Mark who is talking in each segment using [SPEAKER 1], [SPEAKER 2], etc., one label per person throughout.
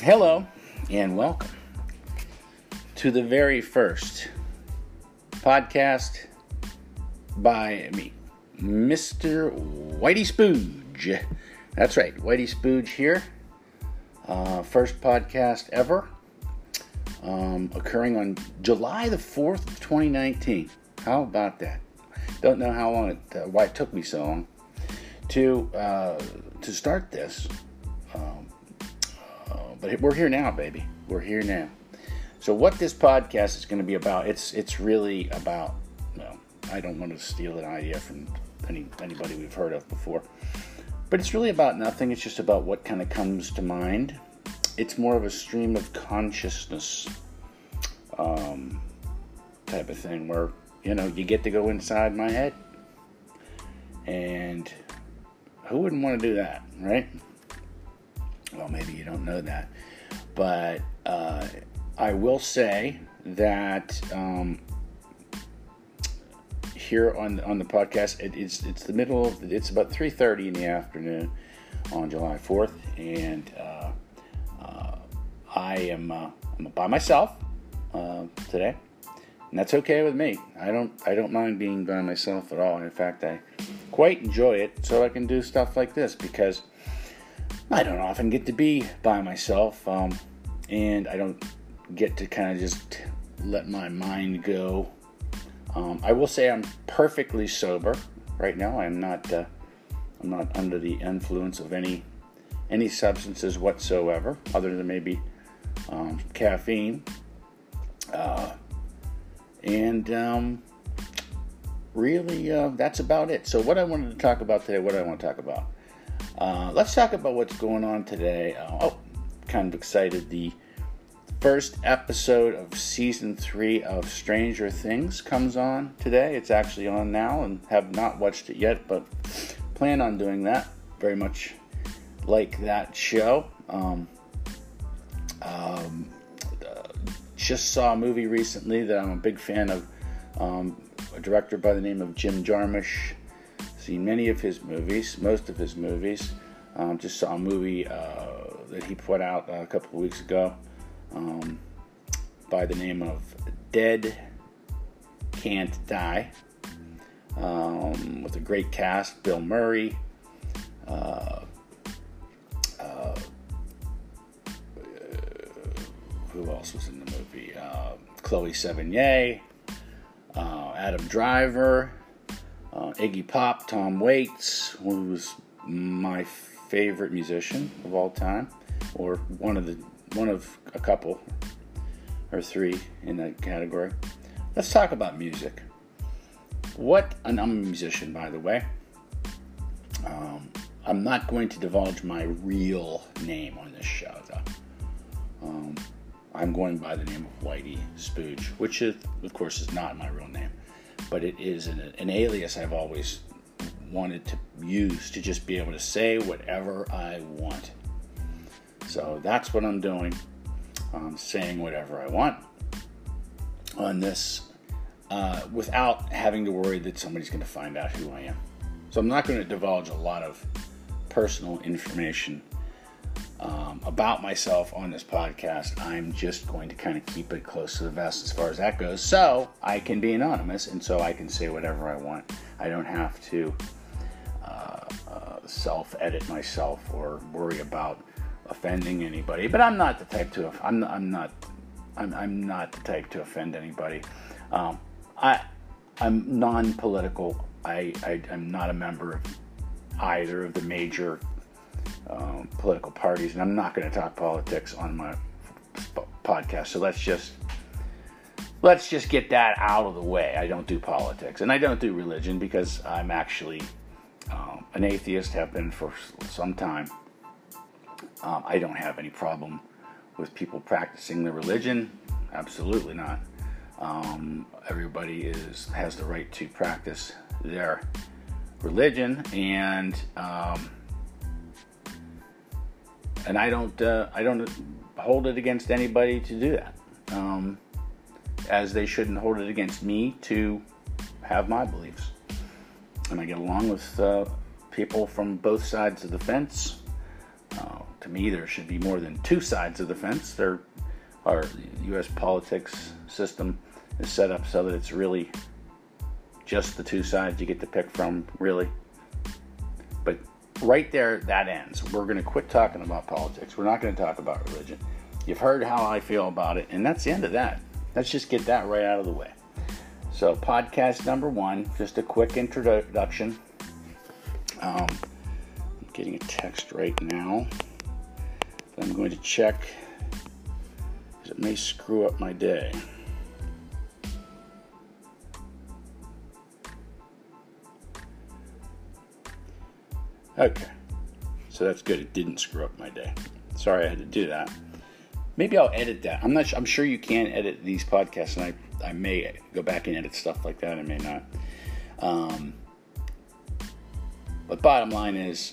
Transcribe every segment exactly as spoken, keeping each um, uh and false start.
[SPEAKER 1] Hello and welcome to the very first podcast by me, Mister Whitey Spooge. That's right, Whitey Spooge here. Uh, first podcast ever, um, occurring on July the fourth of twenty nineteen. How about that? Don't know how long it, uh, why it took me so long to uh, to start this. Um, uh, but we're here now, baby. We're here now. So what this podcast is going to be about, it's it's really about, well, I don't want to steal an idea from any anybody we've heard of before. But it's really about nothing. It's just about what kind of comes to mind. It's more of a stream of consciousness um, type of thing where, you know, you get to go inside my head. And who wouldn't want to do that, right? Well, maybe you don't know that. But uh, I will say that um, here on on the podcast, it, it's it's the middle of it's about three thirty in the afternoon on July fourth, and uh, uh, I am uh, I'm by myself uh, today, and that's okay with me. I don't I don't mind being by myself at all. In fact, I quite enjoy it, so I can do stuff like this because I don't often get to be by myself, um, and I don't get to kind of just let my mind go. Um, I will say I'm perfectly sober right now. I'm not. Uh, I'm not under the influence of any any substances whatsoever, other than maybe um, caffeine. Uh, and um, really, uh, that's about it. So, what I wanted to talk about today, what I want to talk about. Uh, let's talk about what's going on today. Uh, oh, kind of excited. The first episode of season three of Stranger Things comes on today. It's actually on now, and have not watched it yet, but plan on doing that. Very much like that show. Um, um, uh, just saw a movie recently that I'm a big fan of. Um, a director by the name of Jim Jarmusch. Seen many of his movies, most of his movies. Um, just saw a movie uh, that he put out a couple of weeks ago. Um, by the name of Dead Can't Die, um, with a great cast: Bill Murray, uh, uh, who else was in the movie? Uh, Chloe Sevigny, uh, Adam Driver, uh, Iggy Pop, Tom Waits, who was my favorite musician of all time, or one of the One of a couple, or three in that category. Let's talk about music. What, and I'm a musician, by the way. Um, I'm not going to divulge my real name on this show, though. Um, I'm going by the name of Whitey Spooge, which, is, of course, is not my real name. But it is an, an alias I've always wanted to use to just be able to say whatever I want. So that's what I'm doing. I'm saying whatever I want on this uh, without having to worry that somebody's going to find out who I am. So I'm not going to divulge a lot of personal information um, about myself on this podcast. I'm just going to kind of keep it close to the vest as far as that goes, so I can be anonymous and so I can say whatever I want. I don't have to uh, uh, self-edit myself or worry about offending anybody, but I'm not the type to. I'm. I'm not. I'm. I'm not the type to offend anybody. Um, I. I'm non-political. I. I. I'm not a member of either of the major um, political parties, and I'm not going to talk politics on my sp- podcast. So let's just. Let's just get that out of the way. I don't do politics, and I don't do religion because I'm actually um, an atheist. Have been for some time. Um, I don't have any problem with people practicing their religion. Absolutely not. Um, everybody is has the right to practice their religion, and um, and I don't uh, I don't hold it against anybody to do that. Um, as they shouldn't hold it against me to have my beliefs. And I get along with uh, people from both sides of the fence. Uh, to me, there should be more than two sides of the fence. There, our U S politics system is set up so that it's really just the two sides you get to pick from, really. But right there, that ends. We're going to quit talking about politics. We're not going to talk about religion. You've heard how I feel about it, and that's the end of that. Let's just get that right out of the way. So, podcast number one, just a quick introduction. Um, I'm getting a text right now that I'm going to check because it may screw up my day. Okay, so that's good. It didn't screw up my day. Sorry I had to do that. Maybe I'll edit that. I'm not. I'm sure you can edit these podcasts, and I, I may go back and edit stuff like that. I may not. Um, but bottom line is,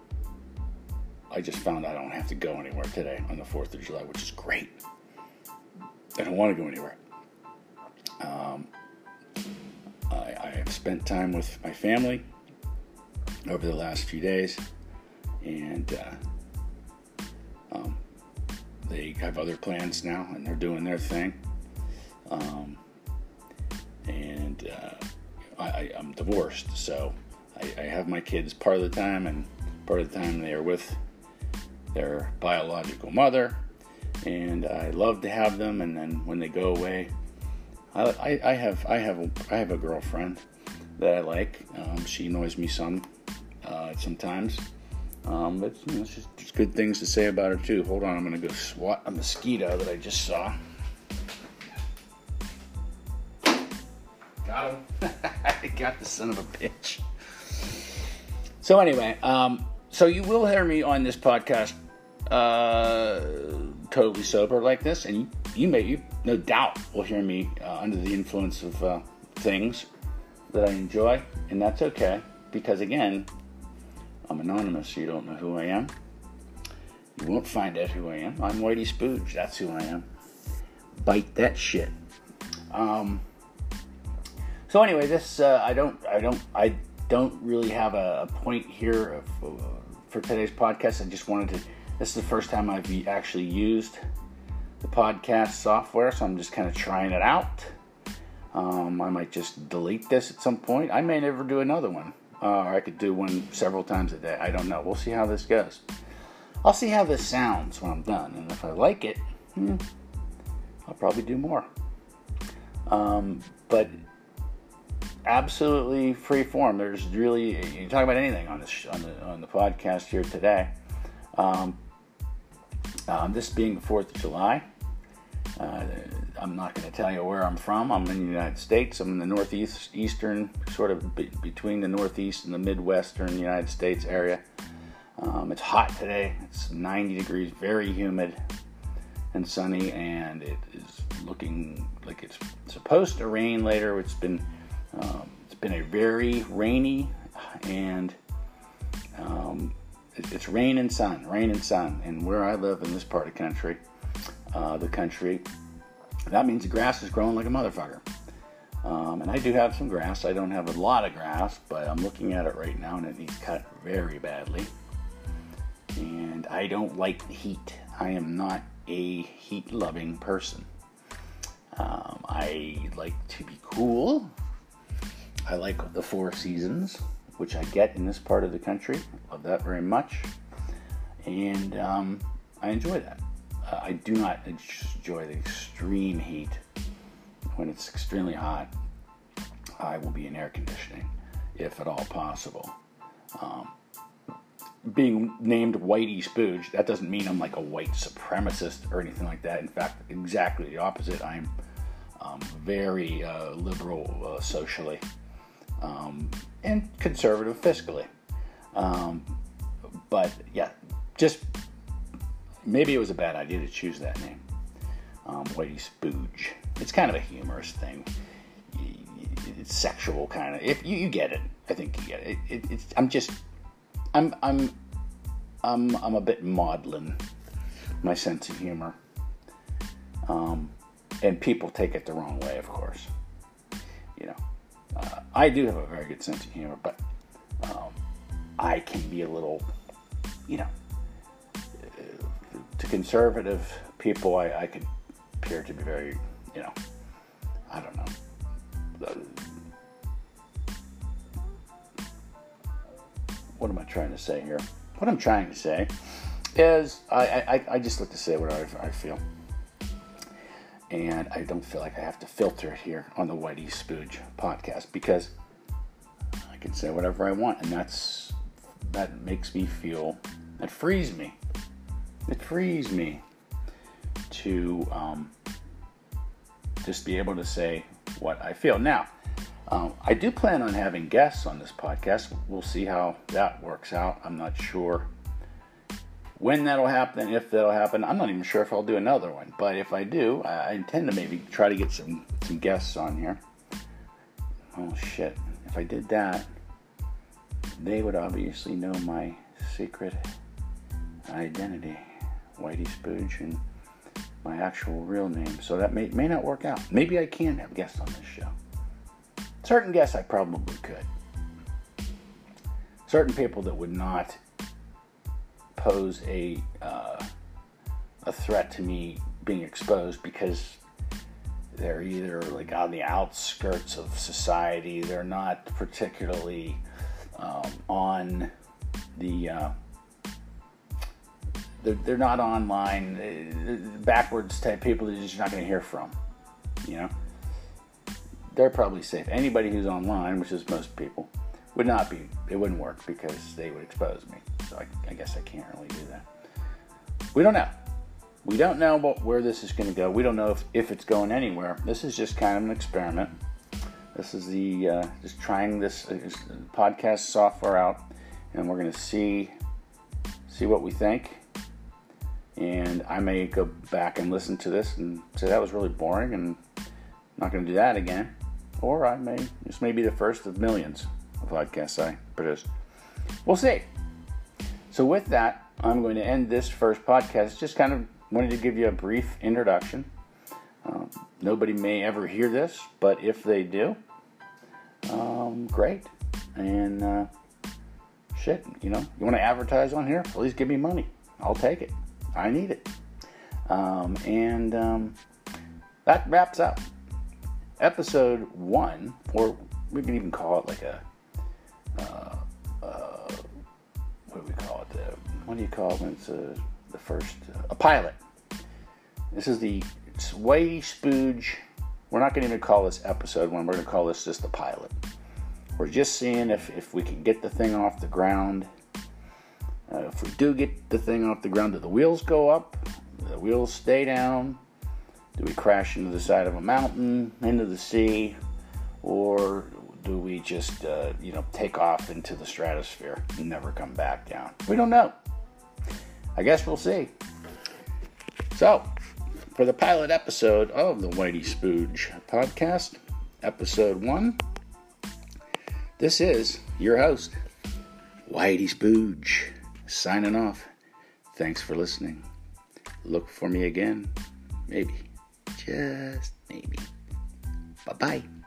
[SPEAKER 1] I just found I don't have to go anywhere today on the fourth of July, which is great. I don't want to go anywhere. Um, I, I have spent time with my family over the last few days, and uh, um, they have other plans now, and they're doing their thing. Um, and uh, I, I, I'm divorced, so I, I have my kids part of the time, and part of the time they are with their biological mother, and I love to have them. And then when they go away, I, I, I have I have a, I have a girlfriend that I like. Um, she annoys me some. Uh, sometimes, um, but you know, it's just there's good things to say about her too. Hold on, I'm gonna go swat a mosquito that I just saw. Got him. I got the son of a bitch. So anyway, um, so you will hear me on this podcast, uh, totally sober like this, and you, you may, you no doubt will hear me uh, under the influence of uh, things that I enjoy, and that's okay because again, I'm anonymous, so you don't know who I am. You won't find out who I am. I'm Whitey Spooge. That's who I am. Bite that shit. Um, so anyway, this uh, I don't, I don't, I don't really have a, a point here of, uh, for today's podcast. I just wanted to. This is the first time I've actually used the podcast software, so I'm just kind of trying it out. Um, I might just delete this at some point. I may never do another one. Uh, or I could do one several times a day. I don't know. We'll see how this goes. I'll see how this sounds when I'm done. And if I like it, hmm, I'll probably do more. Um, but absolutely free form. There's really, you can talk about anything on this on the on the podcast here today. Um, um, this being the fourth of July. Uh, I'm not going to tell you where I'm from. I'm in the United States. I'm in the northeast, eastern, sort of be- between the northeast and the midwestern United States area. Um, it's hot today. It's ninety degrees, very humid and sunny, and it is looking like it's supposed to rain later. It's been um, it's been a very rainy and um, it, it's rain and sun, rain and sun. And where I live in this part of the country, uh, the country. That means the grass is growing like a motherfucker. Um, and I do have some grass. I don't have a lot of grass, but I'm looking at it right now, and it needs cut very badly. And I don't like the heat. I am not a heat-loving person. Um, I like to be cool. I like the four seasons, which I get in this part of the country. I love that very much. And um, I enjoy that. Uh, I do not enjoy the extreme heat. When it's extremely hot, I will be in air conditioning, if at all possible. Um, being named Whitey Spooge, that doesn't mean I'm like a white supremacist or anything like that. In fact, exactly the opposite. I'm um, very uh, liberal uh, socially um, and conservative fiscally. Um, but yeah, just maybe it was a bad idea to choose that name, um, Whitey Spooge. It's kind of a humorous thing. It's sexual kind of. If you, you get it, I think you get it. it, it it's, I'm just, I'm, I'm, I'm, I'm a bit maudlin. My sense of humor, um, and people take it the wrong way, of course. You know, uh, I do have a very good sense of humor, but um, I can be a little, you know. to conservative people, I, I could appear to be very, you know, I don't know. What am I trying to say here? What I'm trying to say is I, I, I just like to say what I, I feel. And I don't feel like I have to filter it here on the Whitey Spooge podcast because I can say whatever I want, and that's that makes me feel, that frees me. It frees me to um, just be able to say what I feel. Now, um, I do plan on having guests on this podcast. We'll see how that works out. I'm not sure when that'll happen, if that'll happen. I'm not even sure if I'll do another one. But if I do, I intend to maybe try to get some, some guests on here. Oh, shit. If I did that, they would obviously know my secret identity, Whitey Spooge, and my actual real name. So that may, may not work out. Maybe I can have guests on this show. Certain guests I probably could. Certain people that would not pose a uh, a threat to me being exposed because they're either like on the outskirts of society, they're not particularly um, on the uh, they're, they're not online, uh, backwards type people that you're just not going to hear from, you know. They're probably safe. Anybody who's online, which is most people, would not be, it wouldn't work because they would expose me. So I, I guess I can't really do that. We don't know. We don't know what, where this is going to go. We don't know if, if it's going anywhere. This is just kind of an experiment. This is the, uh, just trying this uh, podcast software out, and we're going to see, see what we think. And I may go back and listen to this and say that was really boring and I'm not going to do that again. Or I may, this may be the first of millions of podcasts I produce. We'll see. So with that, I'm going to end this first podcast. Just kind of wanted to give you a brief introduction. Um, nobody may ever hear this, but if they do, um, great. And uh, shit, you know, you want to advertise on here? Please give me money. I'll take it. I need it. Um, and um, that wraps up episode one, or we can even call it like a, uh, uh, what do we call it? Uh, what do you call it when it's uh, the first, uh, a pilot. This is the Whitey Spooge. We're not going to even call this episode one. We're going to call this just the pilot. We're just seeing if, if we can get the thing off the ground. Uh, if we do get the thing off the ground, do the wheels go up? Do the wheels stay down? Do we crash into the side of a mountain, into the sea? Or do we just, uh, you know, take off into the stratosphere and never come back down? We don't know. I guess we'll see. So, for the pilot episode of the Whitey Spooge podcast, episode one, this is your host, Whitey Spooge, signing off. Thanks for listening. Look for me again. Maybe. Just maybe. Bye-bye.